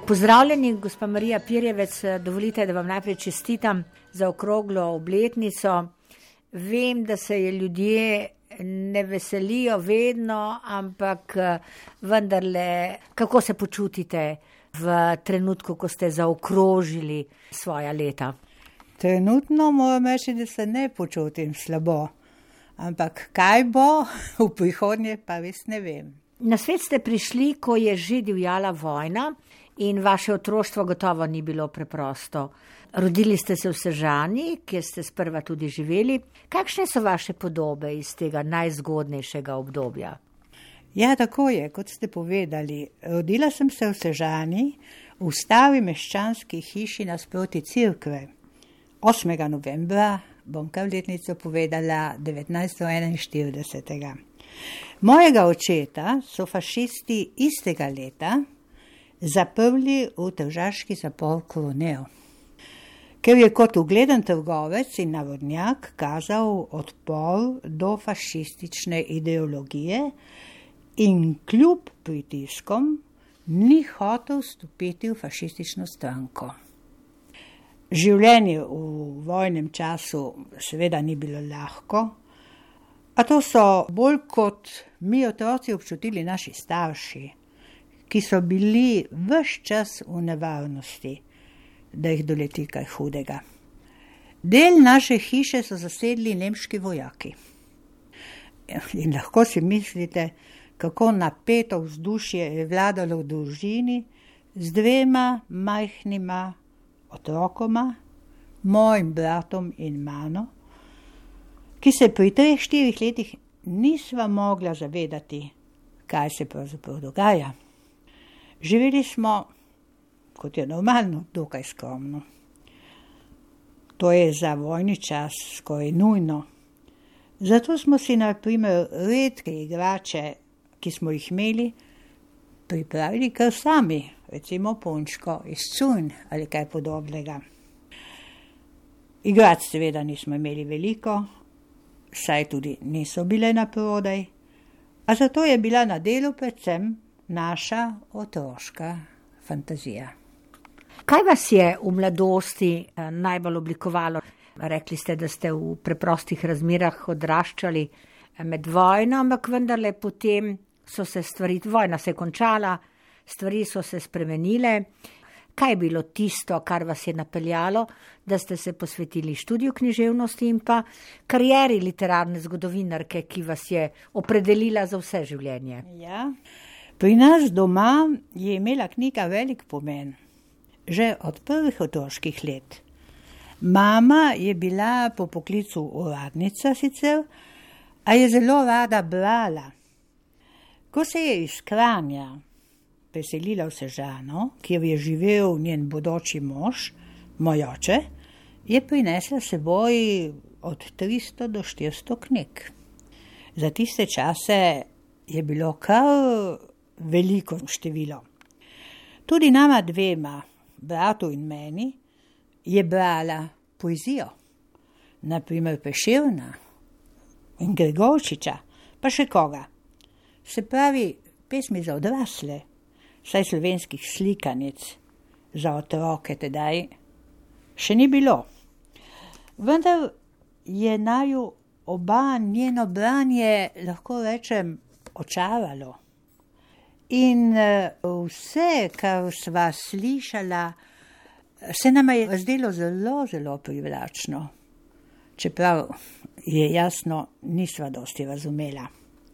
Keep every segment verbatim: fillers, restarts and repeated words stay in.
Pozdravljeni, gospa Marija Pirjevec, dovolite, da vam najprej čestitam za okroglo obletnico. Vem, da se je ljudje ne veselijo vedno, ampak vendarle, kako se počutite v trenutku, ko ste zaokrožili svoja leta? Trenutno moram reči, da se ne počutim slabo, ampak kaj bo v prihodnje, pa res ne vem. Na svet ste prišli, ko je že divjala vojna in vaše otroštvo gotovo ni bilo preprosto. Rodili ste se v Sežani, kjer ste sprva tudi živeli. Kakšne so vaše podobe iz tega najzgodnejšega obdobja? Ja, tako je, kot ste povedali. Rodila sem se v Sežani, v stari meščanski hiši nasproti cerkve. osmega novembra, bom kar letnico povedala, devetnajststo enainštirideset. Mojega očeta so fašisti istega leta zaprli v tržaški zapor Korunel, ker je kot ugleden trgovec in narodnjak kazal odpor do fašistične ideologije in kljub pritiskom ni hotel vstopiti v fašistično stranko. Življenje v vojnem času seveda ni bilo lahko, a to so bolj kot mi otroci občutili naši starši, ki so bili ves čas v nevarnosti, da jih doleti kaj hudega. Del naše hiše so zasedli nemški vojaki. In lahko si mislite, kako napeto vzdušje je vladalo v družini z dvema majhnima otrokoma, mojim bratom in mano, ki se pri treh, štirih letih nisva mogla zavedati, kaj se pravzaprav dogaja. Živeli smo, kot je normalno, dokaj skromno. To je za vojni čas skoraj nujno. Zato smo si na primer redke igrače, ki smo jih imeli, pripravili kar sami, recimo punčko iz cunj ali kaj podobnega. Igrač seveda nismo imeli veliko, saj tudi niso bile na prodaj, a zato je bila na delu predvsem naša otroška fantazija. Kaj vas je v mladosti najbolj oblikovalo? Rekli ste, da ste v preprostih razmerah odraščali med vojno, ampak vendarle potem so se stvari, vojna se je končala, stvari so se spremenile. Kaj je bilo tisto, kar vas je napeljalo, da ste se posvetili študiju književnosti in pa karieri literarne zgodovinarke, ki vas je opredelila za vse življenje? Ja, pri nas doma je imela knjiga velik pomen, že od prvih otroških let. Mama je bila po poklicu uradnica sicer, a je zelo rada brala. Ko se je iz Kranja preselila v Sežano, kjer je živel njen bodoči mož, moj oče, je prinesla seboj od tristo do štiristo knjig. Za tiste čase je bilo kar veliko število. Tudi nama dvema, bratu in meni, je brala poezijo, naprimer Prešerna in Gregorčiča, pa še koga. Se pravi, pesmi za odrasle, saj slovenskih slikanic za otroke tedaj še ni bilo. Vendar je naju oba njeno branje, lahko rečem, očaralo. In vse, kar sva slišala, se nama je zdelo zelo, zelo privlačno, čeprav je jasno, nisva dosti razumela.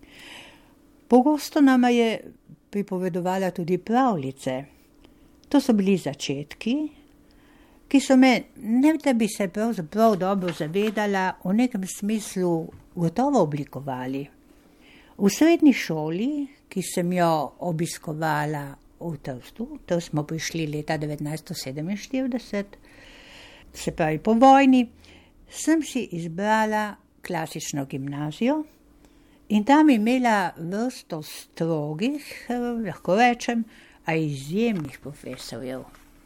Pogosto nama je pripovedovala tudi pravljice. To so bili začetki, ki so me, ne da bi se pravzaprav dobro zavedala, v nekem smislu gotovo oblikovali. V srednji šoli, ki sem jo obiskovala v Trstu, to smo prišli leta devetnajststo sedeminštirideset, se pravi po vojni, sem si izbrala klasično gimnazijo in tam imela vrsto strogih, lahko rečem, a izjemnih profesorjev.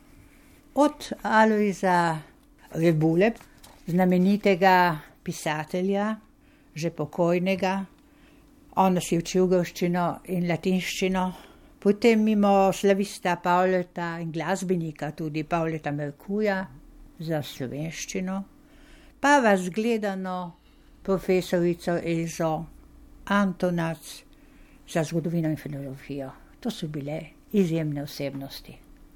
Od Alojza Rebule, znamenitega pisatelja, že pokojnega, on nas je učil grščino in latinščino, Potem mimo slavista Pavleta in glasbenika tudi Pavleta Merkurja za slovenščino, pa razgledano profesorico Elzo Antonac za zgodovino in filologijo. To so bile izjemne osebnosti.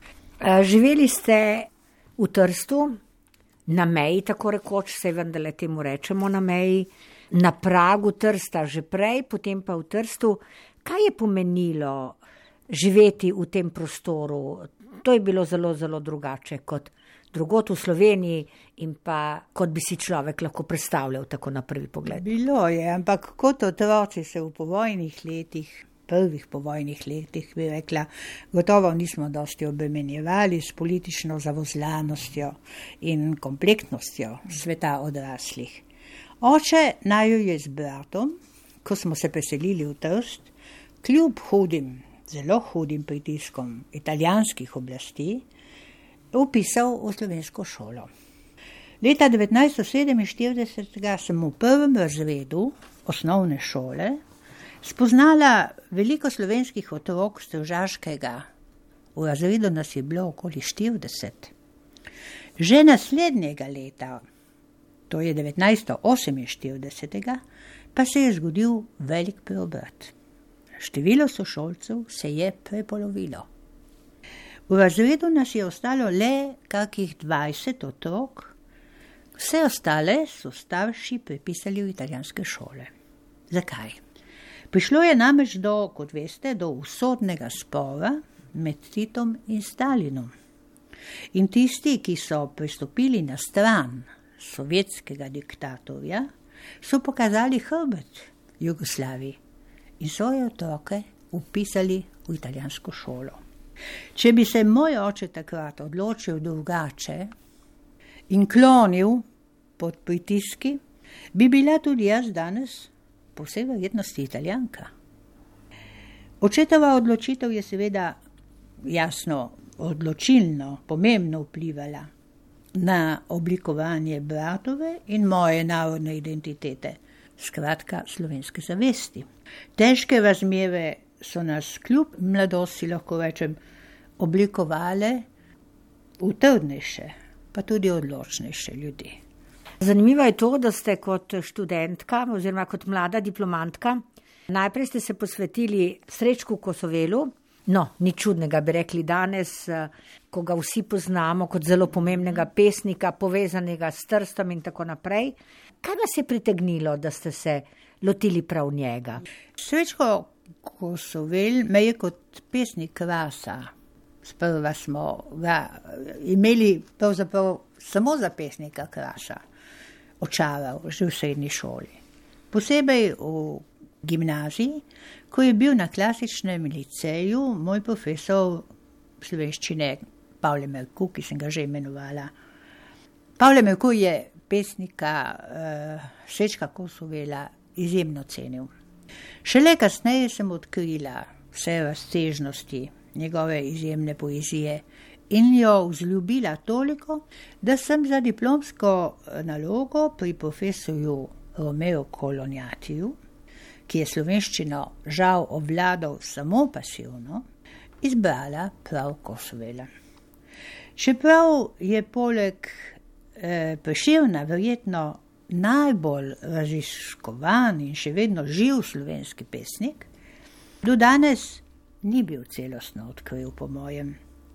Živeli ste v Trstu, na meji, tako rekoč, se vendarle temu rečemo na meji, na pragu Trsta že prej, potem pa v Trstu. Kaj je pomenilo živeti v tem prostoru? To je bilo zelo, zelo drugače kot drugot v Sloveniji in pa kot bi si človek lahko predstavljal tako na prvi pogled. Bilo je, ampak kot otroci se v povojnih letih, prvih povojnih letih, bi rekla, gotovo nismo dosti obremenjevali s politično zavozlanostjo in kompleksnostjo sveta odraslih. Oče naju je z bratom, ko smo se preselili v Trst, kljub hudim, zelo hudim pritiskom italijanskih oblasti, upisal v slovensko šolo. Leta devetnajststo sedeminštirideset sem v prvem razredu osnovne šole spoznala veliko slovenskih otrok s Tržaškega. V razredu nas je bilo okoli štirideset. Že naslednjega leta, to je devetnajststo oseminštirideset, pa se je zgodil velik preobrat. Število sošolcev se je prepolovilo. V razredu nas je ostalo le kakih dvajset otrok, vse ostale so starši prepisali v italijanske šole. Zakaj? Prišlo je namreč do, kot veste, do usodnega spora med Titom in Stalinom. In tisti, ki so pristopili na stran sovjetskega diktatorja, so pokazali hrbet Jugoslaviji in svoje otroke upisali v italijansko šolo. Če bi se moj oče takrat odločil drugače in klonil pod pritiski, bi bila tudi jaz danes po vsej verjetnosti Italijanka. Očetova odločitev je seveda jasno odločilno, pomembno vplivala na oblikovanje bratove in moje narodne identitete, skratka slovenske zavesti. Težke razmere so nas kljub mladosti, lahko rečem, oblikovale v trdnejše, pa tudi odločnejše ljudi. Zanimivo je to, da ste kot študentka oziroma kot mlada diplomantka najprej ste se posvetili Srečku Kosovelu. No, ni čudnega, bi rekli danes, ko ga vsi poznamo kot zelo pomembnega pesnika, povezanega s Trstom in tako naprej. Kaj vas je pritegnilo, da ste se lotili prav njega? Srečko Kosovel me je kot pesnik krasa. Sprva smo ga imeli pravzaprav samo za pesnika krasa. Očaral že v srednji šoli. Posebej v gimnaziji, ko je bil na klasičnem liceju moj profesor slovenščine Pavle Merkur, ki sem ga že imenovala. Pavle Merkur je pesnika uh, Srečka Kosovela izjemno cenil. Šele kasneje sem odkrila vse razsežnosti njegove izjemne poezije in jo vzljubila toliko, da sem za diplomsko nalogo pri profesorju Romeo Kolonjatiju, ki je slovenščino žal obvladal samo pasivno, izbrala prav Kosovela. Čeprav je poleg eh, Prešerna verjetno najbolj raziskovan in še vedno živ slovenski pesnik, do danes ni bil celostno odkril po mojem.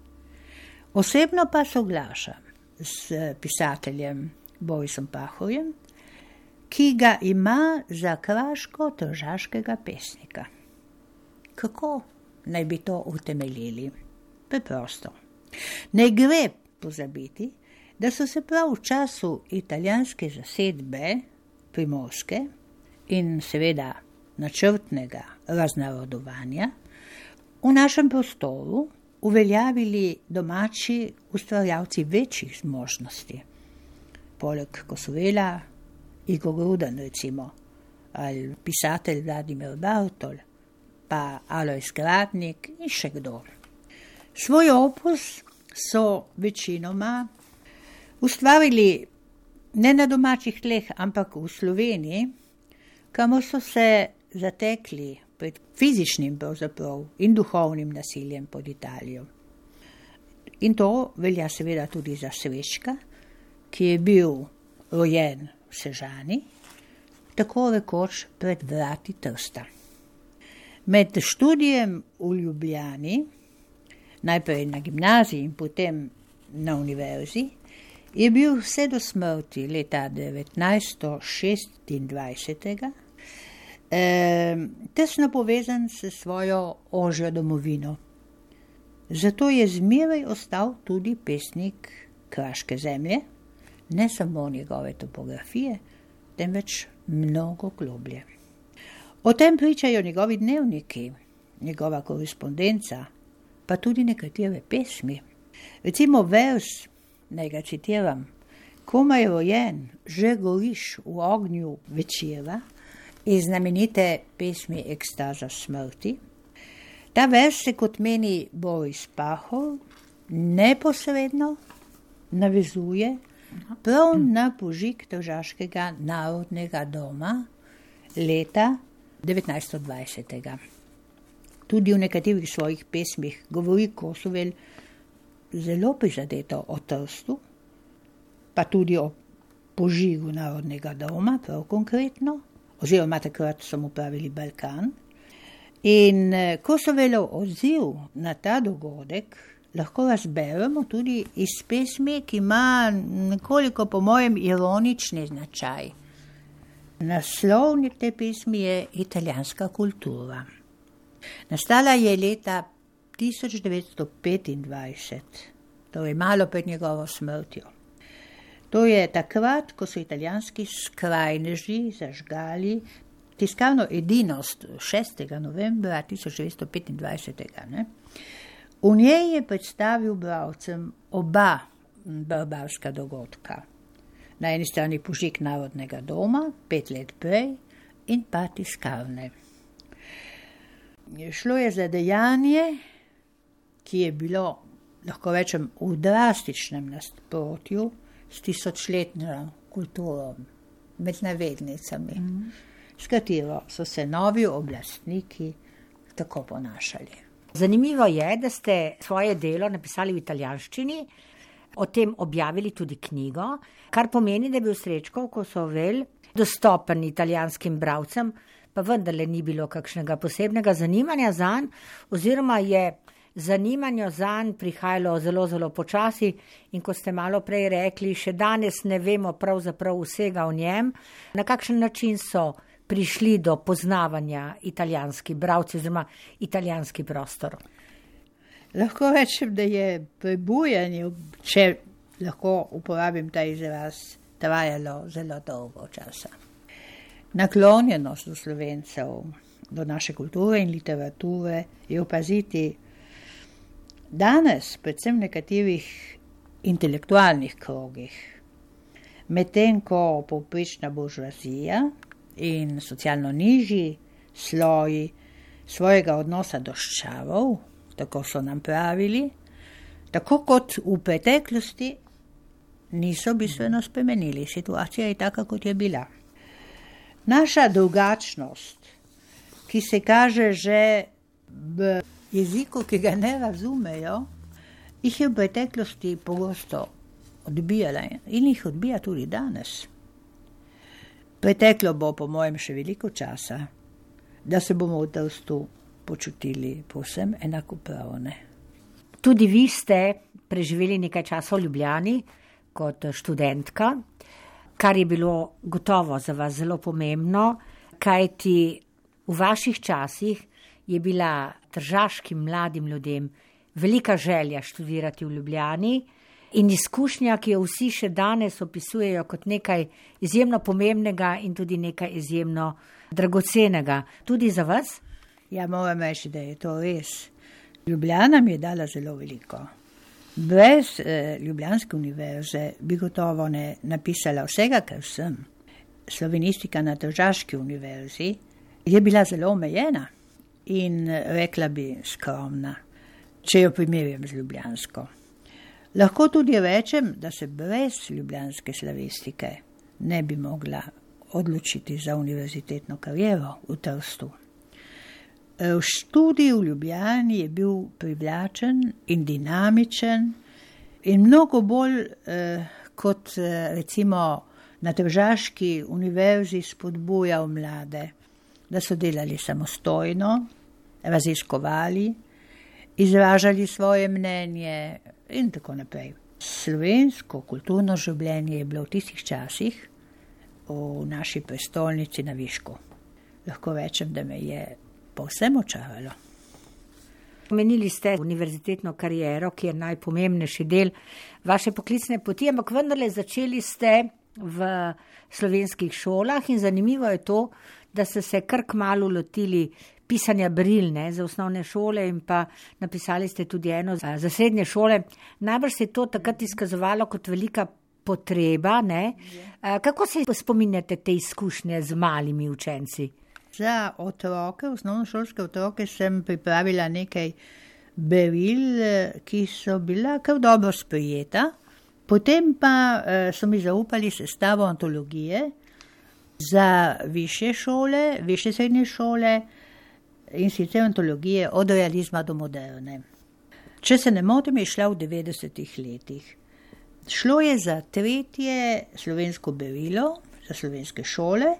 Osebno pa soglašam s pisateljem Borisom Pahorjem, ki ga ima za kraško-tržaškega pesnika. Kako naj bi to utemeljili? Preprosto. Ne gre pozabiti, da so se prav v času italijanske zasedbe Primorske in seveda načrtnega raznarodovanja v našem prostoru uveljavili domači ustvarjalci večjih zmožnosti. Poleg Kosovela, Igor Grudan recimo, ali pisatelj Vladimir Bartol, pa Alojz Gradnik in še kdo. Svoj opus so večinoma ustvarili ne na domačih tleh, ampak v Sloveniji, kamor so se zatekli pred fizičnim pravzaprav in duhovnim nasiljem pod Italijo. In to velja seveda tudi za Svečka, ki je bil rojen v Sežani, tako rekoč pred vrati Trsta. Med študijem v Ljubljani, najprej na gimnaziji in potem na univerzi, je bil vse do smrti leta devetnajststo šestindvajset eh, tesno povezan s svojo ožjo domovino. Zato je zmeraj ostal tudi pesnik kraške zemlje, ne samo njegove topografije, temveč mnogo globlje. O tem pričajo njegovi dnevniki, njegova korespondenca, pa tudi nekatere pesmi. Recimo vers, naj ga citiram, komaj rojen, že goriš v ognju večera, iz znamenite pesmi Ekstaza smrti. Ta vers se, kot meni Boris Pahor, neposredno navezuje prav na požig Tržaškega narodnega doma leta devetnajststo dvajset. Tudi v nekaterih svojih pesmih govori Kosovel zelo prizadeto o Trstu, pa tudi o požigu narodnega doma, prav konkretno, oziroma takrat so mu pravili Balkan. In Kosovelov odziv na ta dogodek lahko razberemo tudi iz pesmi, ki ima nekoliko, po mojem, ironični značaj. Naslov te pesmi je Italijanska kultura. Nastala je leta tisoč devetsto petindvajset, torej malo pred njegovo smrtjo. To je takrat, ko so italijanski skrajneži zažgali tiskarno Edinost šestega novembra tisoč devetsto petindvajset. Ne? V njej je predstavil bralcem oba barbarska dogodka. Na eni strani požig narodnega doma, pet let prej, in pa tiskarne. Šlo je za dejanje, ki je bilo, lahko rečem, v drastičnem nasprotju s tisočletno kulturo, med navednicami, mm. s katero so se novi oblastniki tako ponašali. Zanimivo je, da ste svoje delo napisali v italijanščini, o tem objavili tudi knjigo, kar pomeni, da je bil Srečko Kosovel dostopen italijanskim bralcem, pa vendarle ni bilo kakšnega posebnega zanimanja zanj, oziroma je zanimanje zanj prihajalo zelo, zelo počasi in kot ste malo prej rekli, še danes ne vemo pravzaprav vsega o njem, na kakšen način so prišli do poznavanja italijanski bralci oziroma italijanski prostor. Lahko rečem, da je prebujanje, če lahko uporabim ta izraz, trajalo zelo dolgo časa. Naklonjenost do Slovencev, do naše kulture in literature je opaziti danes, predvsem v nekaterih intelektualnih krogih, medtem ko povprečna buržoazija in socialno nižji sloji svojega odnosa do ščavov, tako so nam pravili, tako kot v preteklosti, niso bistveno spremenili. Situacija je taka, kot je bila. Naša drugačnost, ki se kaže že v jeziku, ki ga ne razumejo, jih je v preteklosti pogosto odbijala in jih odbija tudi danes. Preteklo bo, po mojem, še veliko časa, da se bomo v Trstu počutili povsem enakopravne. Tudi vi ste preživeli nekaj časa v Ljubljani kot študentka, kar je bilo gotovo za vas zelo pomembno, kajti v vaših časih je bila tržaškim mladim ljudem velika želja študirati v Ljubljani in izkušnja, ki jo vsi še danes opisujejo kot nekaj izjemno pomembnega in tudi nekaj izjemno dragocenega. Tudi za vas? Ja, moram reči, da je to res. Ljubljana mi je dala zelo veliko. Brez eh, Ljubljanske univerze bi gotovo ne napisala vsega, kar sem. Slovenistika na Tržaški univerzi je bila zelo omejena in rekla bi skromna, če jo primerjam z ljubljansko. Lahko tudi rečem, da se brez ljubljanske slavistike ne bi mogla odločiti za univerzitetno kariero v Trstu. Študij v Ljubljani je bil privlačen in dinamičen in mnogo bolj eh, kot eh, recimo na Tržaški univerzi spodbujal mlade, da so delali samostojno, raziskovali, izražali svoje mnenje in tako naprej. Slovensko kulturno življenje je bilo v tistih časih v naši prestolnici na višku. Lahko rečem, da me je povsem očaralo. Omenili ste univerzitetno kariero, ki je najpomembnejši del vaše poklicne poti, ampak vendarle začeli ste v slovenskih šolah in zanimivo je to, da ste se kar kmalu lotili pisanja bril, ne, za osnovne šole in pa napisali ste tudi eno za, za srednje šole. Najbrž se je to takrat izkazovalo kot velika potreba, ne? Kako se spominjate te izkušnje z malimi učenci? Za otroke, osnovnošolske otroke, sem pripravila nekaj beril, ki so bila kar dobro sprejeta. Potem pa eh, so mi zaupali sestavo antologije za višje šole, višje srednje šole in sicer antologije od realizma do moderne. Če se ne motim, je šla v devetdesetih letih. Šlo je za tretje slovensko berilo, za slovenske šole,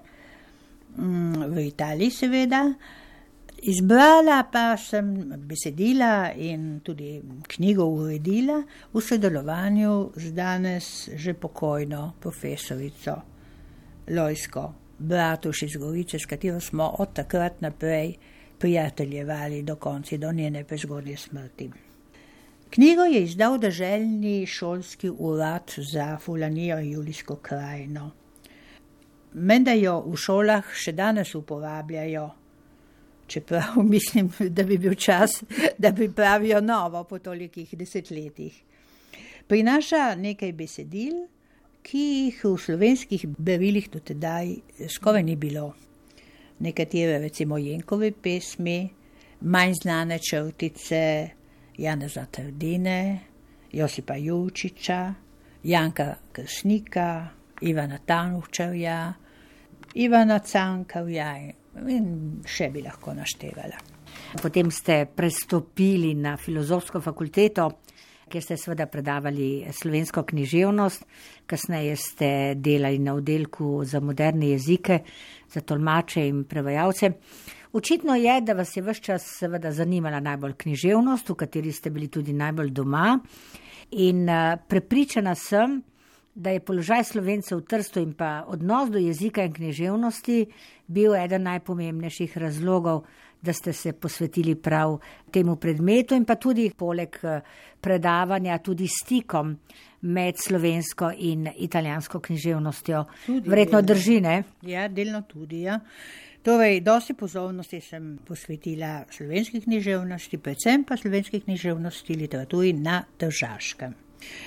v Italiji seveda. Izbrala pa sem besedila in tudi knjigo uredila v sodelovanju z danes že pokojno profesorico Lojsko Bratuš iz Gorice, s katero smo od takrat naprej prijateljevali do konca, do njene prezgodnje smrti. Knjigo je izdal deželni šolski urad za Fulanijo in Julijsko krajino. Menda jo v šolah še danes uporabljajo, čeprav mislim, da bi bil čas, da pripravijo novo po tolikih desetletjih. Prinaša nekaj besedil, ki jih v slovenskih berilih do tedaj skoraj ni bilo. Nekatere recimo Jenkove pesmi, manj znane črtice Janeza Trdine, Josipa Jurčiča, Janka Krsnika, Ivana Tanučarja, Ivana Cankarja in še bi lahko naštevala. Potem ste prestopili na filozofsko fakulteto, kjer ste seveda predavali slovensko književnost, kasneje ste delali na oddelku za moderne jezike, za tolmače in prevajalce. Očitno je, da vas je ves čas seveda zanimala najbolj književnost, v kateri ste bili tudi najbolj doma in prepričana sem, da je položaj Slovencev v Trstu in pa odnos do jezika in književnosti bil eden najpomembnejših razlogov, da ste se posvetili prav temu predmetu in pa tudi poleg predavanja tudi stikom med slovensko in italijansko književnostjo. Tudi Verjetno delno. Drži, ne? Ja, delno tudi, ja. Torej, dosti pozornosti sem posvetila slovenski književnosti, predvsem pa slovenski književnosti literaturi na Tržaškem.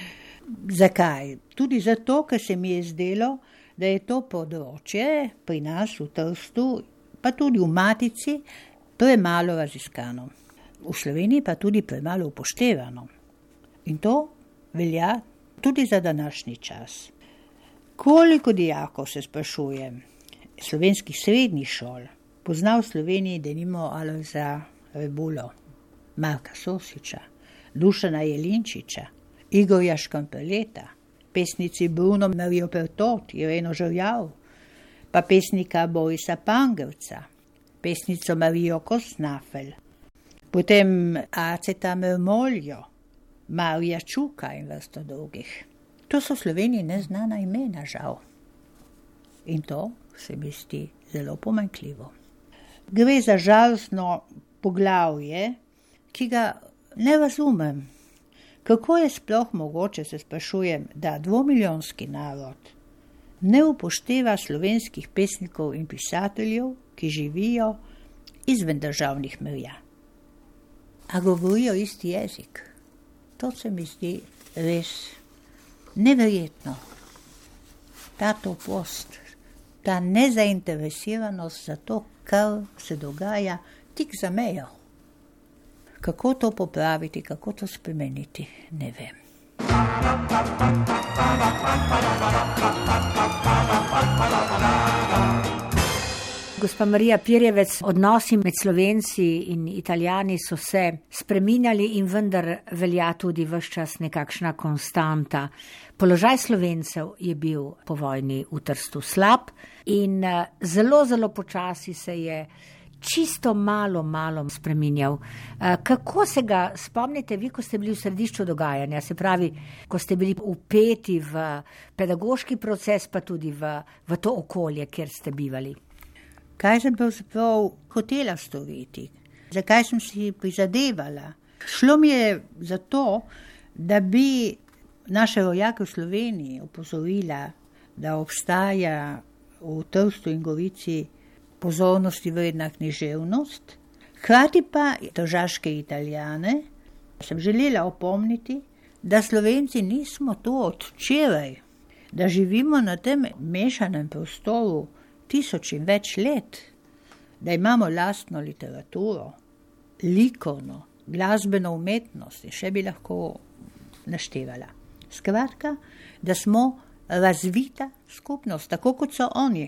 Zakaj? Tudi zato, ker se mi je zdelo, da je to področje pri nas v Trstu, pa tudi v Matici, premalo raziskano. V Sloveniji pa tudi premalo upoštevano. In to velja tudi za današnji čas. Koliko dijakov, se sprašujem, slovenskih srednjih šol pozna v Sloveniji denimo Alojza Rebulo, Marka Sosiča, Dušana Jelinčiča, Igorja Škampeleta, pesnici Bruno Marijo Pertot, Ireno Žerjav, pa pesnika Borisa Pangerca, pesnico Marijo Kosnafel, potem Aceta Mermoljo, Marija Čuka in vrsto drugih. To so v Sloveniji neznana imena, žal. In to se mi zdi zelo pomanjkljivo. Gre za žalostno poglavje, ki ga ne razumem. Kako je sploh mogoče, se sprašujem, da dvomilijonski narod ne upošteva slovenskih pesnikov in pisateljev, ki živijo izven državnih meja, a govorijo isti jezik. To se mi zdi res neverjetno. Ta topost, ta nezainteresiranost za to, kar se dogaja tik za mejo. Kako to popraviti, kako to spremeniti, ne vem. Gospa Marija Pirjevec, odnosi med Slovenci in Italijani so se spreminjali in vendar velja tudi ves čas nekakšna konstanta. Položaj Slovencev je bil po vojni v Trstu slab in zelo, zelo počasi se je čisto malo, malo spreminjal. Kako se ga spomnite vi, ko ste bili v središču dogajanja, se pravi, ko ste bili vpeti v pedagoški proces, pa tudi v, v to okolje, kjer ste bivali? Kaj sem pravzaprav hotela storiti? Zakaj sem si prizadevala? Šlo mi je za to, da bi naše rojake v Sloveniji opozorila, da obstaja v Trstu in Gorici pozornosti vredna književnost, hkrati pa tržaške Italijane sem želela opomniti, da Slovenci nismo to od včeraj, da živimo na tem mešanem prostoru tisoč in več let, da imamo lastno literaturo, likovno, glasbeno umetnost in še bi lahko naštevala. Skratka, da smo razvita skupnost, tako kot so oni.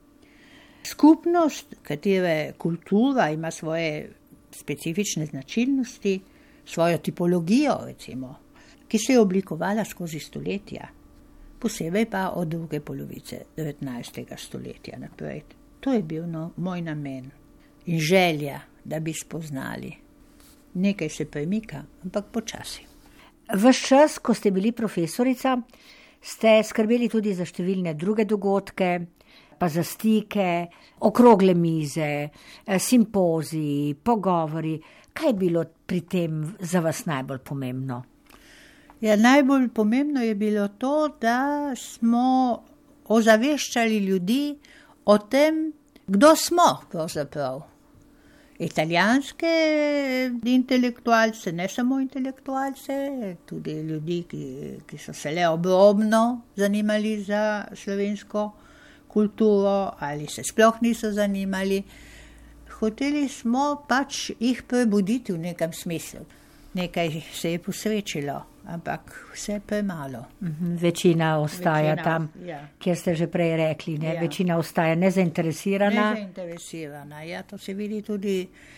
Skupnost, katere kultura ima svoje specifične značilnosti, svojo tipologijo, recimo, ki se je oblikovala skozi stoletja, posebej pa od druge polovice devetnajstega stoletja naprej. To je bil no, moj namen in želja, da bi spoznali. Nekaj se premika, ampak počasi. Ves čas, ko ste bili profesorica, ste skrbeli tudi za številne druge dogodke, pa za stike, okrogle mize, simpoziji, pogovori. Kaj je bilo pri tem za vas najbolj pomembno? Ja, najbolj pomembno je bilo to, da smo ozaveščali ljudi o tem, kdo smo pravzaprav. Italijanske intelektualce, ne samo intelektualce, tudi ljudi, ki, ki so se le obrobno zanimali za slovensko kulturo ali se sploh niso zanimali. Hoteli smo pač jih prebuditi v nekem smislu. Nekaj se je posrečilo, ampak vse premalo. Večina ostaja Večina, tam, ja. Kjer ste že prej rekli, ne? Ja. Večina ostaja nezainteresirana. Nezainteresirana, ja, to se vidi tudi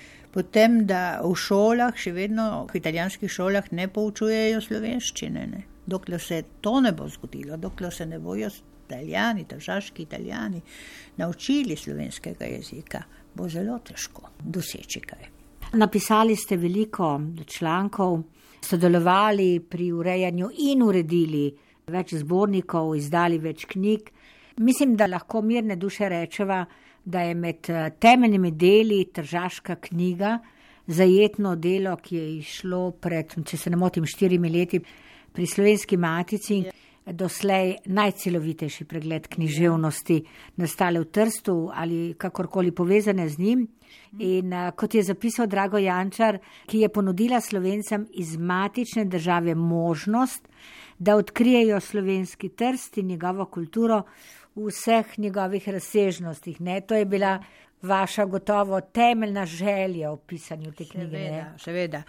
potem, da v šolah, še vedno v italijanskih šolah ne poučujejo slovenščine, ne? Dokler se to ne bo zgodilo, dokler se ne bojo Italijani, tržaški Italijani naučili slovenskega jezika, bo zelo težko doseči kaj. Napisali ste veliko člankov, sodelovali pri urejanju in uredili več zbornikov, izdali več knjig. Mislim, da lahko mirne duše rečeva, da je med temeljnimi deli tržaška knjiga, zajetno delo, ki je išlo pred, če se ne motim, štirimi leti pri Slovenski matici, doslej najcelovitejši pregled književnosti nastale v Trstu ali kakorkoli povezane z njim. In kot je zapisal Drago Jančar, ki je ponudila Slovencem iz matične države možnost, da odkrijejo slovenski Trst in njegovo kulturo v vseh njegovih razsežnostih. Ne? To je bila vaša gotovo temeljna želja v pisanju te knjige. Seveda, seveda.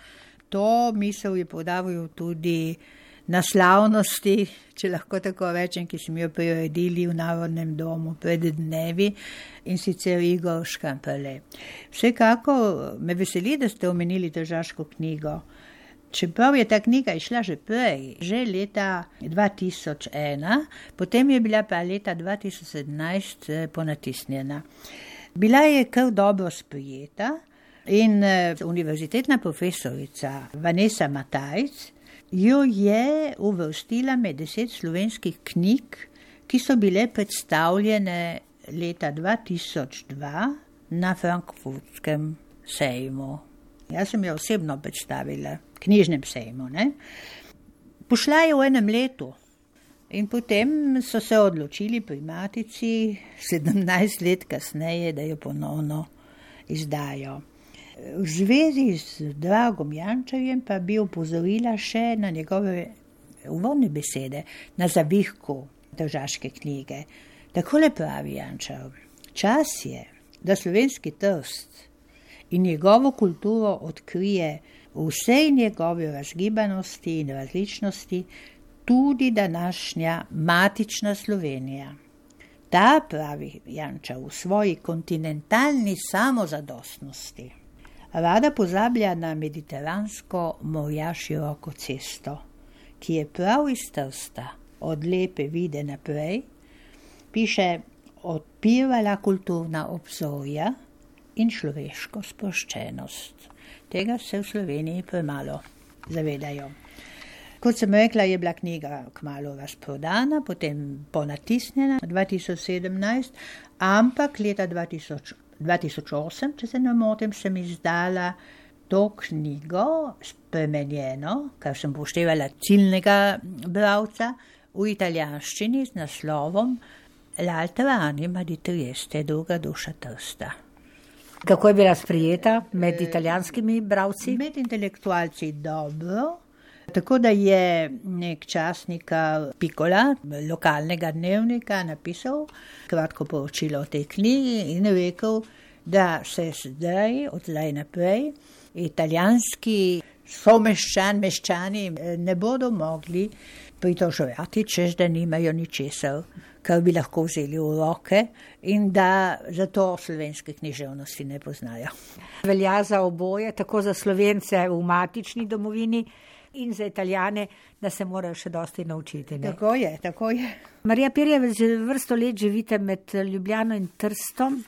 To misel je poudaril tudi na slavnosti, če lahko tako rečem, ki smo jo priredili v Narodnem domu pred dnevi, in sicer Igor Škamperle. Vsekakor me veseli, da ste omenili tržaško knjigo. Čeprav je ta knjiga išla že prej, že leta dva tisoč ena, potem je bila pa leta dva tisoč sedemnajst ponatisnjena. Bila je kar dobro sprijeta in univerzitetna profesorica Vanessa Matajc jo je uvrstila med deset slovenskih knjig, ki so bile predstavljene leta dva tisoč dva na Frankfurtskem sejmu. Jaz sem jo osebno predstavila, knjižnem sejmu, ne? Pošla je v enem letu in potem so se odločili pri matici sedemnajst let kasneje, da jo ponovno izdajo. V zvezi z Dragom Jančarjem pa bi opozorila še na njegove uvodne besede na zavihku tržaške knjige. Takole pravi Jančar: čas je, da slovenski Trst in njegovo kulturo odkrije v vsej njegovi razgibanosti in različnosti tudi današnja matična Slovenija. Ta, pravi Janča, v svoji kontinentalni samozadostnosti rada pozablja na mediteransko morja široko cesto, ki je prav iz Trsta, od lepe vide naprej, piše, odpirala kulturna obzorja in človeško sproščenost. Tega se v Sloveniji premalo zavedajo. Kot sem rekla, je bila knjiga kmalu razprodana, potem ponatisnjena dva tisoč sedemnajst, ampak leta dva tisoč, dva tisoč osem, če se ne motim, sem izdala to knjigo spremenjeno, kar sem upoštevala ciljnega bralca, v italijanščini z naslovom L'altra anima di Trieste, druga duša Trsta. Kako je bila sprejeta med italijanskimi bralci? Med intelektualci dobro, tako da je nek časnika Pikola, lokalnega dnevnika, napisal kratko poročilo o tej knjigi in rekel, da se zdaj, od zdaj naprej, italijanski someščan, meščani ne bodo mogli pritoževati, češ da nimajo ničesar, kar bi lahko vzeli v roke in da zato slovenske književnosti ne poznajo. Velja za oboje, tako za Slovence v matični domovini in za Italijane, da se morajo še dosti naučiti. Ne? Tako je, tako je. Marija Pirjev, že vrsto let živite med Ljubljano in Trstom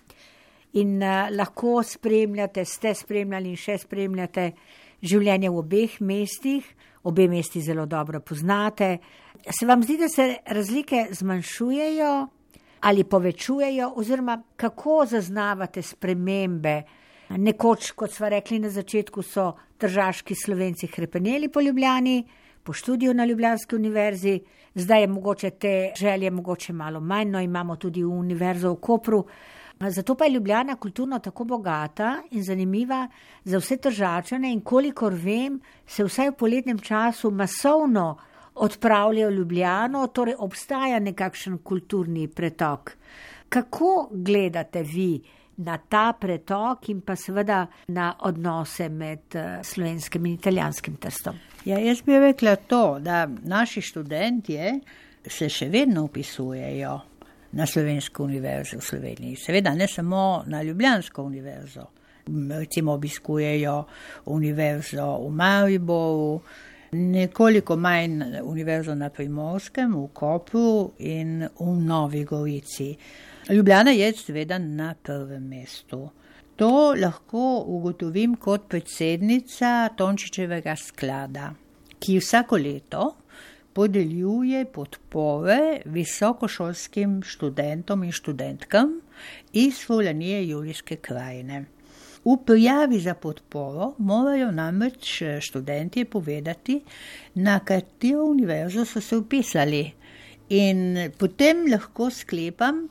in uh, lahko spremljate, ste spremljali in še spremljate življenje v obeh mestih, obe mesti zelo dobro poznate. Se vam zdi, da se razlike zmanjšujejo ali povečujejo, oziroma kako zaznavate spremembe? Nekoč, kot sva rekli na začetku, so tržaški Slovenci hrepeneli po Ljubljani, po študiju na Ljubljanski univerzi, zdaj je mogoče te želje mogoče malo manj, no imamo tudi univerzo v Kopru. Zato pa je Ljubljana kulturno tako bogata in zanimiva za vse Tržačane in kolikor vem, se vsaj v poletnem času masovno odpravljajo v Ljubljano, torej obstaja nekakšen kulturni pretok. Kako gledate vi na ta pretok in pa seveda na odnose med slovenskim in italijanskim Trstom? Ja, jaz bi rekla to, da naši študentje se še vedno upisujejo na Slovensko univerzo v Sloveniji. Seveda ne samo na Ljubljansko univerzo. Recimo obiskujejo univerzo v Mariboru, nekoliko manj univerzo na Primorskem, v Kopru in v Novi Gorici. Ljubljana je seveda na prvem mestu. To lahko ugotovim kot predsednica Tončičevega sklada, ki vsako leto podeljuje podpore visokošolskim študentom in študentkam iz Furlanije Julijske krajine. V prijavi za podporo morajo namreč študentje povedati, na katero univerzo so se vpisali. In potem lahko sklepam,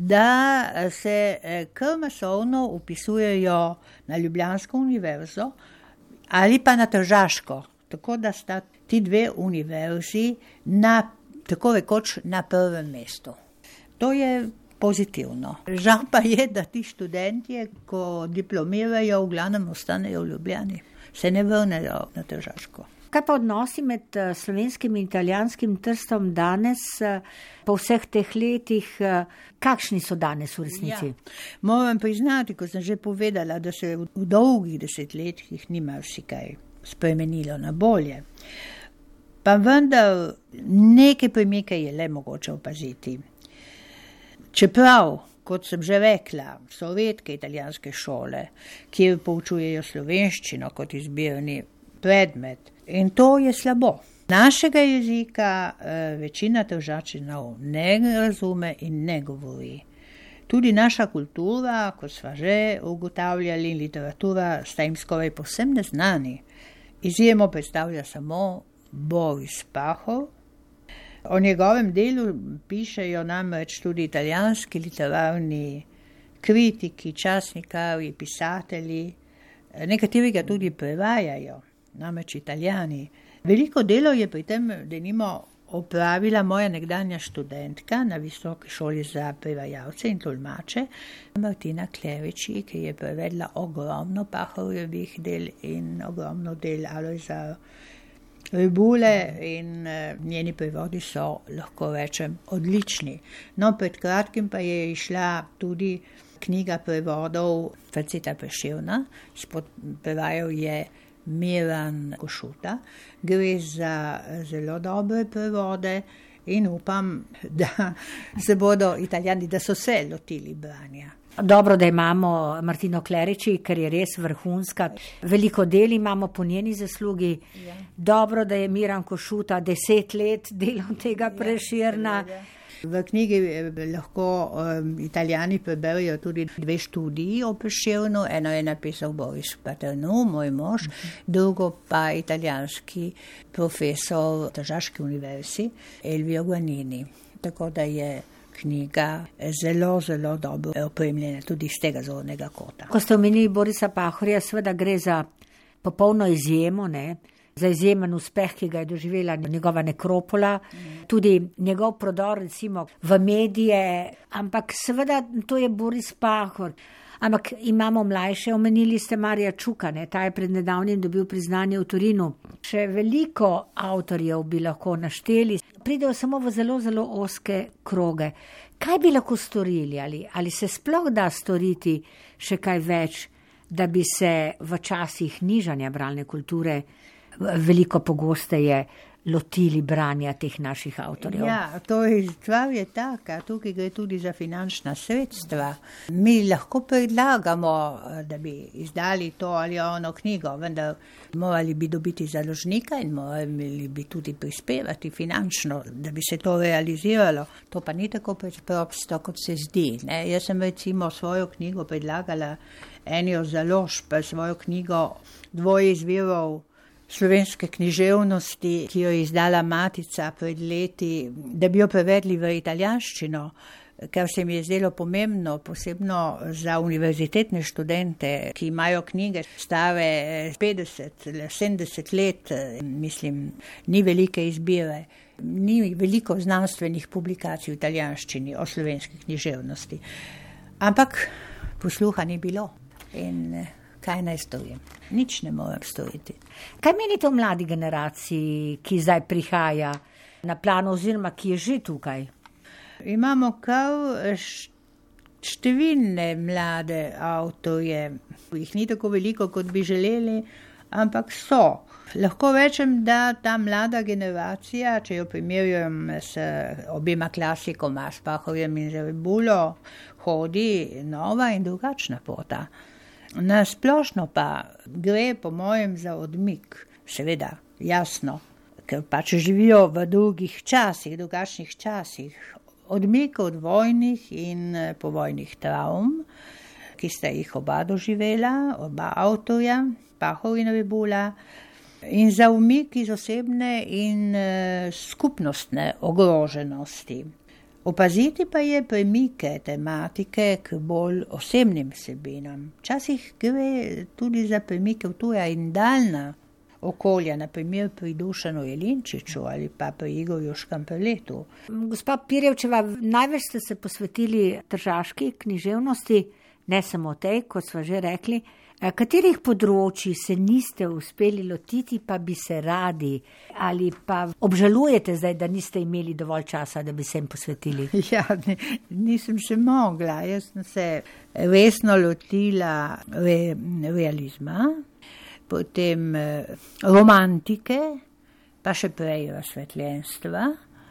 da se kar masovno vpisujejo na Ljubljansko univerzo ali pa na Tržaško. Tako da sta ti dve univerzi na, tako rekoč na prvem mestu. To je pozitivno. Žal pa je, da ti študentje, ko diplomirajo, v glavnem ostanejo v Ljubljani. Se ne vrnejo na Tržaško. Kaj pa odnosi med slovenskim in italijanskim Trstom danes, po vseh teh letih, kakšni so danes v resnici? Ja, moram priznati, ko sem že povedala, da se v dolgih desetletjih nima vsi kaj spremenilo na bolje. Pa vendar neke premike je le mogoče opaziti. Čeprav, kot sem že rekla, so redke italijanske šole, kjer poučujejo slovenščino kot izbirni predmet. In to je slabo. Našega jezika eh, večina Tržačanov ne razume in ne govori. Tudi naša kultura, kot sva že ugotavljali, literatura sta jim skoraj povsem neznani. Izjemo predstavlja samo Boris Pahor. O njegovem delu pišejo namreč tudi italijanski literarni kritiki, časnikarji, pisatelji, nekateri ga tudi prevajajo, namreč Italijani. Veliko delo je pri tem denimo opravila moja nekdanja študentka na Visoki šoli za prevajalce in tolmače, Martina Kleviči, ki je prevedla ogromno Pahorjevih del in ogromno del Alojza Rebule in njeni prevodi so, lahko rečem, odlični. No, pred kratkim pa je išla tudi knjiga prevodov Franceta Prešerna, spod prevajal je Miran Košuta. Gre za zelo dobre prevode in upam, da se bodo Italijani, da so se lotili branja. Dobro, da imamo Martino Kleriči, ker je res vrhunska. Veliko del imamo po njeni zaslugi. Ja. Dobro, da je Miran Košuta deset let delal tega Prešerna. Ja, v knjigi lahko um, Italijani preberijo tudi dve študiji o Prešernu. Eno je napisal Boris Paterno, moj mož, uh-huh. drugo pa italijanski profesor Tržaške univerzi Elvio Guanini. Tako da je knjiga zelo, zelo dobro opremljena tudi iz tega zornega kota. Ko ste omenili Borisa Pahorja, seveda gre za popolno izjemo, ne? Za izjemen uspeh, ki ga je doživela njegova nekropola, mm. tudi njegov prodor recimo v medije, ampak seveda to je Boris Pahor. Ampak imamo mlajše, omenili ste Marija Čuka, ne? Ta je pred nedavnim dobil priznanje v Torinu. Še veliko avtorjev bi lahko našteli, pridejo samo v zelo, zelo ozke kroge. Kaj bi lahko storili ali, ali se sploh da storiti še kaj več, da bi se v časih nižanja bralne kulture veliko pogosteje lotili branja teh naših avtorjev? Ja, to je stvar je taka, tukaj gre tudi za finančna sredstva. Mi lahko predlagamo, da bi izdali to ali ono knjigo, vendar morali bi dobiti založnika in morali bi tudi prispevati finančno, da bi se to realiziralo. To pa ni tako preprosto, kot se zdi. Ne? Jaz sem recimo svojo knjigo predlagala eni od založb, svojo knjigo Dvoje izvirov slovenske književnosti, ki jo je izdala Matica pred leti, da bi jo prevedli v italijanščino, ker se mi je zdelo pomembno, posebno za univerzitetne študente, ki imajo knjige stare petdeset, sedemdeset let, mislim, ni velike izbire, ni veliko znanstvenih publikacij v italijanščini o slovenski književnosti. Ampak posluha ni bilo in kaj naj storim? Nič ne morem storiti. Kaj menite o mladi generaciji, ki zdaj prihaja na plano oziroma ki je že tukaj? Imamo kar številne mlade avtorje. Jih ni tako veliko, kot bi želeli, ampak so. Lahko rečem, da ta mlada generacija, če jo primerjam s obema klasikoma, s Pahorjem in Rebulo, hodi nova in drugačna pota. Na splošno pa gre po mojem za odmik, seveda, jasno, ker pač živijo v drugih časih, drugačnih časih. Odmik od vojnih in povojnih travm, ki sta jih oba doživela, oba avtorja, Pahor in Rebula, in za umik iz osebne in skupnostne ogroženosti. Opaziti pa je premike tematike k bolj osebnim vsebinam. Včasih gre tudi za premike v tuja in daljna okolja, naprimer pri Dušanu Jelinčiču ali pa pri Igorju Škamperletu. Gospa Pirjevčeva, največ ste se posvetili tržaški književnosti, ne samo tej, kot sva že rekli. Katerih področji se niste uspeli lotiti, pa bi se radi, ali pa obžalujete zdaj, da niste imeli dovolj časa, da bi se jim posvetili? Ja, nisem še mogla. Jaz sem se resno lotila re, realizma, potem romantike, pa še prej razsvetljenstva,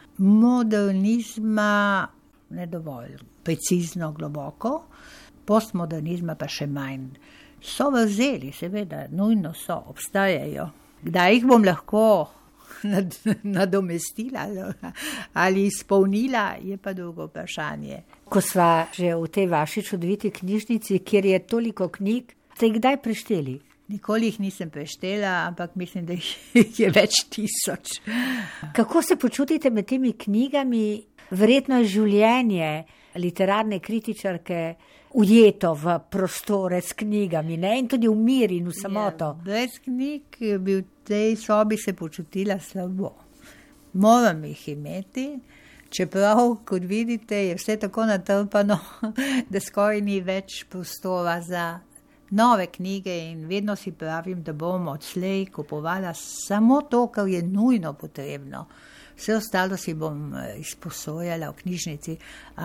modernizma ne dovolj precizno, globoko, postmodernizma pa še manj. So vrzeli, seveda, nujno so, obstajajo. Kdaj jih bom lahko nad, nadomestila ali izpolnila, je pa drugo vprašanje. Ko sva že v tej vaši čudoviti knjižnici, kjer je toliko knjig, ste jih kdaj prešteli? Nikoli jih nisem preštela, ampak mislim, da jih je več tisoč. Kako se počutite med temi knjigami? Verjetno je življenje literarne kritičarke ujeto v prostore s knjigami, ne? In tudi v mir in v samoto. Ja, brez knjig bi v tej sobi se počutila slabo. Moram jih imeti, čeprav, kot vidite, je vse tako natrpano, da skoraj ni več prostora za nove knjige in vedno si pravim, da bom odslej kupovala samo to, kar je nujno potrebno. Vse ostalo si bom izposojala v knjižnici,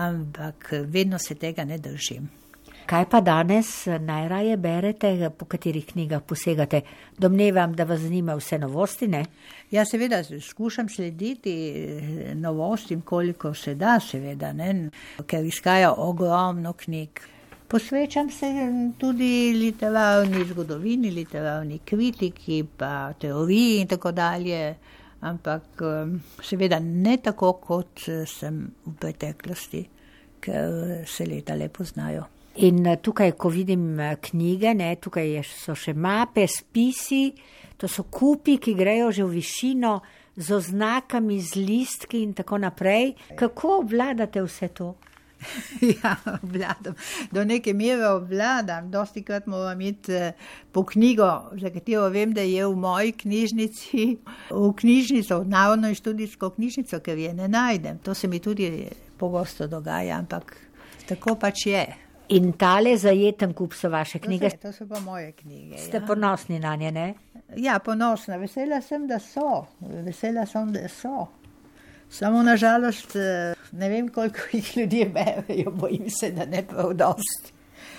ampak vedno se tega ne držim. Kaj pa danes najraje berete, po katerih knjigah posegate? Domnevam, da vas zanima vse novosti, ne? Ja, seveda, skušam slediti novostim, koliko se da, seveda, ne? Ker izhaja ogromno knjig. Posvečam se tudi literarni zgodovini, literarni kritiki, pa teoriji in tako dalje, ampak seveda ne tako, kot sem v preteklosti, ker se leta lepo znajo. In tukaj, ko vidim knjige, ne, tukaj so še mape, spisi, to so kupi, ki grejo že v višino z oznakami, z listki in tako naprej. Kako obvladate vse to? Ja, obvladam. Do neke mere obvladam. Dosti krat moram iti po knjigo, za katero vem, da je v moji knjižnici, v knjižnico, v narodno in študijsko knjižnico, ker je ne najdem. To se mi tudi pogosto dogaja, ampak tako pač je. In tale zajeten kup so vaše knjige? To, se, to so pa moje knjige. Ste ja. Ponosni na nje, ne? Ja, ponosna. Vesela sem, da so. Vesela sem, da so. Samo nažalost, ne vem, koliko jih ljudje berejo. Bojim se, da ne prav dosti.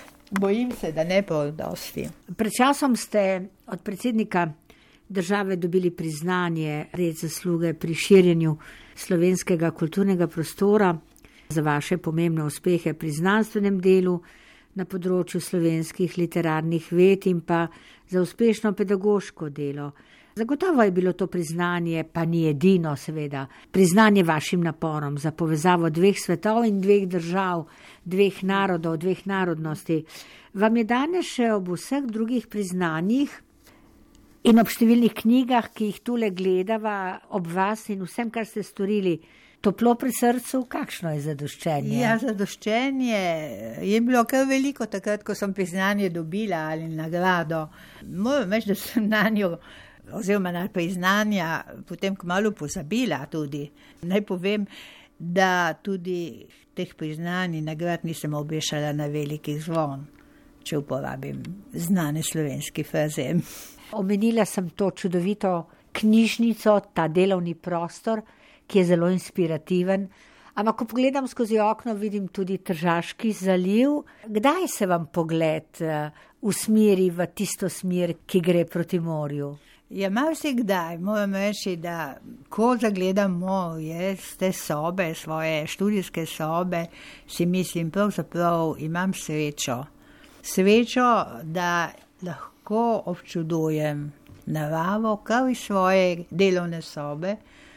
Bojim se, da ne prav dosti. Pred časom ste od predsednika države dobili priznanje red zasluge pri širjenju slovenskega kulturnega prostora za vaše pomembne uspehe pri znanstvenem delu na področju slovenskih literarnih ved in pa za uspešno pedagoško delo. Zagotovo je bilo to priznanje, pa ni edino seveda, priznanje vašim naporom za povezavo dveh svetov in dveh držav, dveh narodov, dveh narodnosti. Vam je danes še ob vseh drugih priznanjih in ob številnih knjigah, ki jih tule gledava, ob vas in vsem, kar ste storili, toplo pri srcu, kakšno je zadoščenje? Ja, zadoščenje je bilo kar veliko takrat, ko sem priznanje dobila ali nagrado. Moram reči, da sem na njo, oziroma na priznanja, potem kmalu pozabila tudi. Naj povem, da tudi teh priznanj in nagrad nisem obešala na veliki zvon, če uporabim znane slovenski fraze. Omenila sem to čudovito knjižnico, ta delovni prostor, ki je zelo inspirativen. Ampak, ko pogledam skozi okno, vidim tudi Tržaški zaliv. Kdaj se vam pogled usmeri v tisto smer, ki gre proti morju? Ja, malo se kdaj. Moram reči, da ko zagledam morje z te sobe, svoje študijske sobe, si mislim, pravzaprav imam srečo. Srečo, da lahko občudujem naravo, kar iz svoje delovne sobe,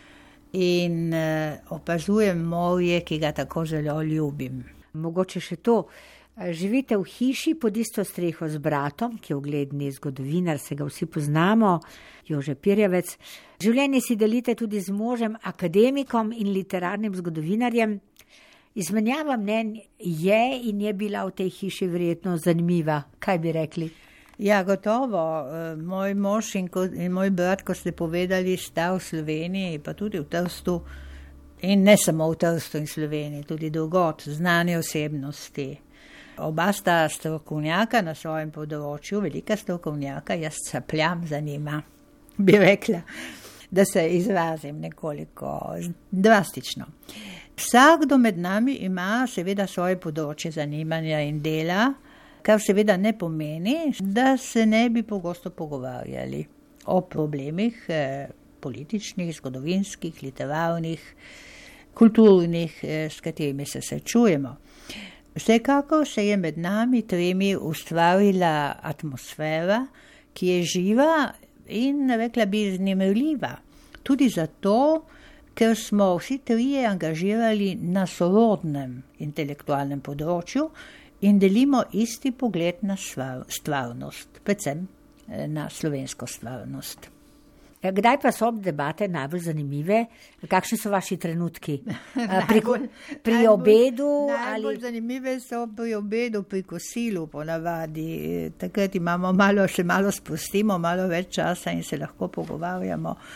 in uh, opazujem morje, ki ga tako zelo ljubim. Mogoče še to. Živite v hiši pod isto streho z bratom, ki je ugledni zgodovinar, se ga vsi poznamo, Jože Pirjevec. Življenje si delite tudi z možem, akademikom in literarnim zgodovinarjem. Izmenjava mnenj je in je bila v tej hiši verjetno zanimiva. Kaj bi rekli? Ja, gotovo. Moj mož in, ko, in moj brat, ko ste povedali, sta v Sloveniji, pa tudi v Trstu, in ne samo v Trstu in Sloveniji, tudi drugot, znane osebnosti. Oba sta strokovnjaka na svojem področju, velika strokovnjaka, jaz capljam za njima, bi rekla, da se izrazim nekoliko drastično. Vsakdo med nami ima seveda svoje področje zanimanja in dela, kar seveda ne pomeni, da se ne bi pogosto pogovarjali o problemih eh, političnih, zgodovinskih, literarnih, kulturnih, eh, s katerimi se srečujemo. Vsekakor se je med nami tremi ustvarila atmosfera, ki je živa in, rekla bi, vznemirljiva. Tudi zato, ker smo vsi trije angažirali na sorodnem intelektualnem področju, in delimo isti pogled na stvarnost, predvsem na slovensko stvarnost. Kdaj pa so debate najbolj zanimive? Kakšni so vaši trenutki? Pri, pri najbolj, obedu? Najbolj ali... zanimive so pri obedu, pri kosilu ponavadi. Takrat imamo malo, še malo spustimo, malo več časa in se lahko pogovarjamo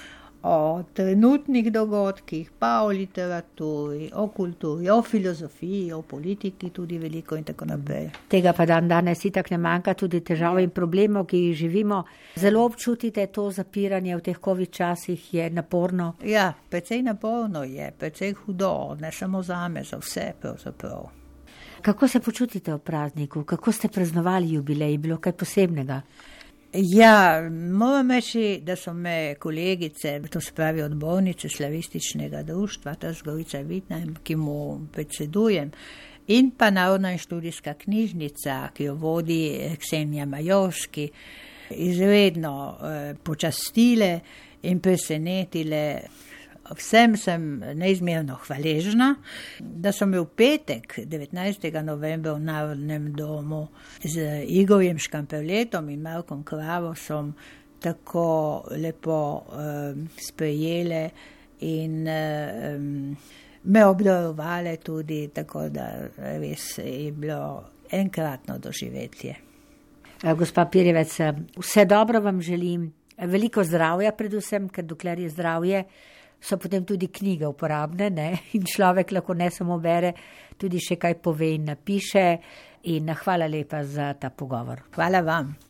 o trenutnih dogodkih, pa o literaturi, o kulturi, o filozofiji, o politiki tudi veliko in tako naprej. Tega pa dan danes itak ne manjka, tudi težav in problemov, ki jih živimo. Zelo občutite to zapiranje v teh covid časih, je naporno? Ja, precej naporno je, precej hudo, ne samo zame, za vse pravzaprav. Kako se počutite v prazniku? Kako ste praznovali jubilej? Bilo kaj posebnega? Ja, moram reči, da so me kolegice, to se pravi odbornice slavističnega društva, ta Zgorica Vitnam, ki mu predsedujem, in pa Narodna in študijska knjižnica, ki jo vodi Ksenija Majovski, izredno eh, počastile in presenetile. Vsem sem neizmerno hvaležna, da so me v petek, devetnajstega novembra v Narodnem domu z Igorjem Škamperletom in Markom Kravosom tako lepo um, sprejele in um, me obdarovale tudi, tako da res je bilo enkratno doživetje. Gospa Pirjevec, vse dobro vam želim, veliko zdravja predvsem, ker dokler je zdravje, so potem tudi knjige uporabne, ne? In človek lahko ne samo bere, tudi še kaj pove in napiše. In hvala lepa za ta pogovor. Hvala vam.